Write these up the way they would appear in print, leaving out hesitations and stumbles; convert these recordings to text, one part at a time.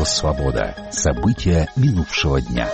«Свобода». События минувшего дня.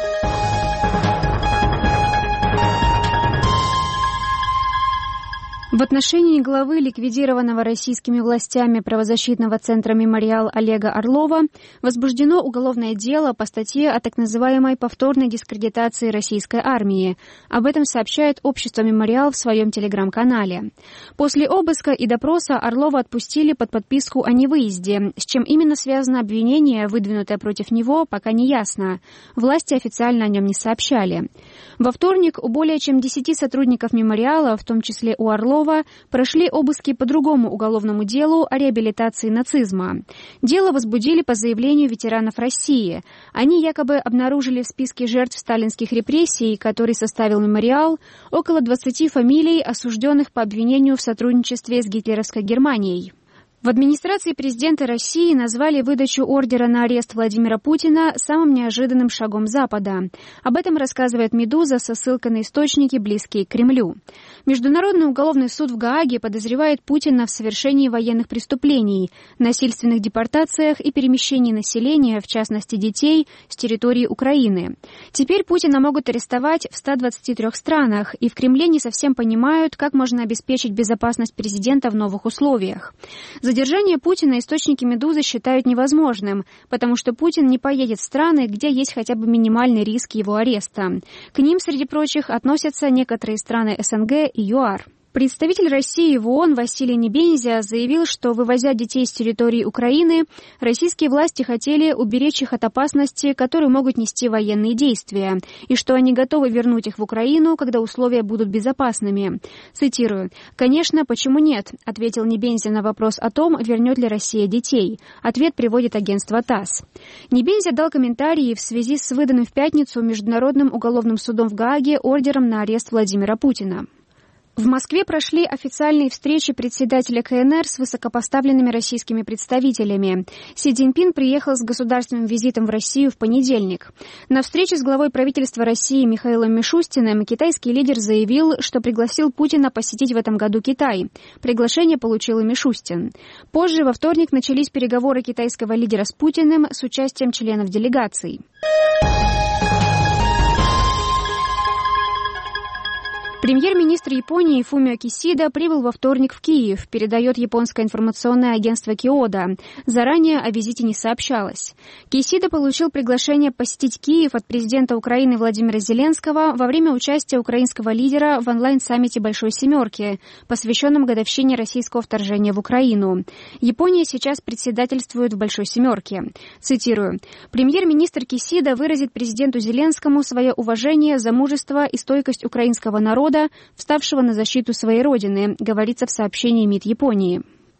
В отношении главы ликвидированного российскими властями правозащитного центра «Мемориал» Олега Орлова возбуждено уголовное дело по статье о так называемой повторной дискредитации российской армии. Об этом сообщает общество «Мемориал» в своем телеграм-канале. После обыска и допроса Орлова отпустили под подписку о невыезде. С чем именно связано обвинение, выдвинутое против него, пока не ясно. Власти официально о нем не сообщали. Во вторник у более чем 10 сотрудников «Мемориала», в том числе у Орлова, прошли обыски по другому уголовному делу о реабилитации нацизма. Дело возбудили по заявлению ветеранов России. Они якобы обнаружили в списке жертв сталинских репрессий, который составил «Мемориал», около 20 фамилий, осужденных по обвинению в сотрудничестве с гитлеровской Германией. В администрации президента России назвали выдачу ордера на арест Владимира Путина самым неожиданным шагом Запада. Об этом рассказывает «Медуза» со ссылкой на источники, близкие к Кремлю. Международный уголовный суд в Гааге подозревает Путина в совершении военных преступлений, насильственных депортациях и перемещении населения, в частности детей, с территории Украины. Теперь Путина могут арестовать в 123 странах, и в Кремле не совсем понимают, как можно обеспечить безопасность президента в новых условиях. Задержание Путина источники «Медузы» считают невозможным, потому что Путин не поедет в страны, где есть хотя бы минимальный риск его ареста. К ним, среди прочих, относятся некоторые страны СНГ и ЮАР. Представитель России в ООН Василий Небензя заявил, что, вывозя детей с территории Украины, российские власти хотели уберечь их от опасности, которую могут нести военные действия, и что они готовы вернуть их в Украину, когда условия будут безопасными. Цитирую: «Конечно, почему нет?» — ответил Небензя на вопрос о том, вернет ли Россия детей. Ответ приводит агентство ТАСС. Небензя дал комментарии в связи с выданным в пятницу Международным уголовным судом в Гааге ордером на арест Владимира Путина. В Москве прошли официальные встречи председателя КНР с высокопоставленными российскими представителями. Си Цзиньпин приехал с государственным визитом в Россию в понедельник. На встрече с главой правительства России Михаилом Мишустиным китайский лидер заявил, что пригласил Путина посетить в этом году Китай. Приглашение получил и Мишустин. Позже, во вторник, начались переговоры китайского лидера с Путиным с участием членов делегаций. Премьер-министр Японии Фумио Кисида прибыл во вторник в Киев, передает японское информационное агентство Киода. Заранее о визите не сообщалось. Кисида получил приглашение посетить Киев от президента Украины Владимира Зеленского во время участия украинского лидера в онлайн-саммите «Большой семерки», посвященном годовщине российского вторжения в Украину. Япония сейчас председательствует в «Большой семерке». Цитирую: «Премьер-министр Кисида выразит президенту Зеленскому свое уважение за мужество и стойкость украинского народа, вставшего на защиту своей родины», говорится в сообщении МИД Японии.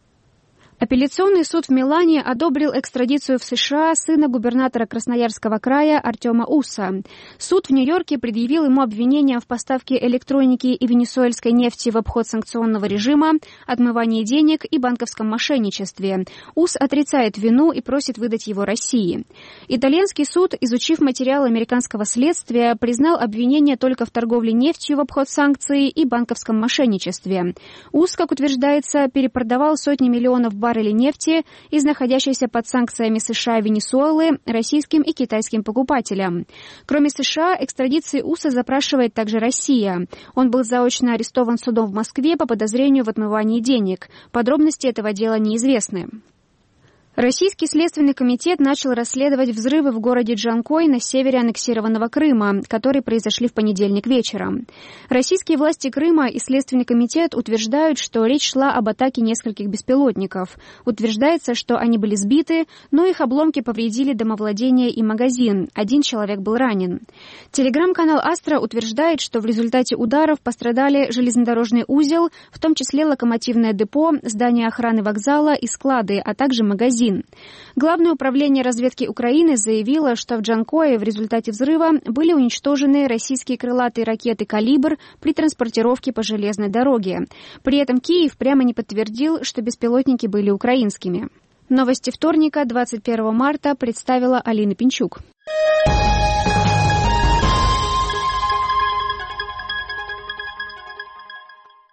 Апелляционный суд в Милане одобрил экстрадицию в США сына губернатора Красноярского края Артема Уса. Суд в Нью-Йорке предъявил ему обвинения в поставке электроники и венесуэльской нефти в обход санкционного режима, отмывании денег и банковском мошенничестве. Ус отрицает вину и просит выдать его России. Итальянский суд, изучив материалы американского следствия, признал обвинения только в торговле нефтью в обход санкций и банковском мошенничестве. Ус, как утверждается, перепродавал сотни миллионов баррелей нефти из находящейся под санкциями США и Венесуэлы российским и китайским покупателям. Кроме США, экстрадиции Уса запрашивает также Россия. Он был заочно арестован судом в Москве по подозрению в отмывании денег. Подробности этого дела неизвестны. Российский следственный комитет начал расследовать взрывы в городе Джанкой на севере аннексированного Крыма, которые произошли в понедельник вечером. Российские власти Крыма и Следственный комитет утверждают, что речь шла об атаке нескольких беспилотников. Утверждается, что они были сбиты, но их обломки повредили домовладение и магазин. 1 человек был ранен. Телеграм-канал «Астра» утверждает, что в результате ударов пострадали железнодорожный узел, в том числе локомотивное депо, здание охраны вокзала и склады, а также магазин. Главное управление разведки Украины заявило, что в Джанкое в результате взрыва были уничтожены российские крылатые ракеты «Калибр» при транспортировке по железной дороге. При этом Киев прямо не подтвердил, что беспилотники были украинскими. Новости вторника, 21 марта, представила Алина Пинчук.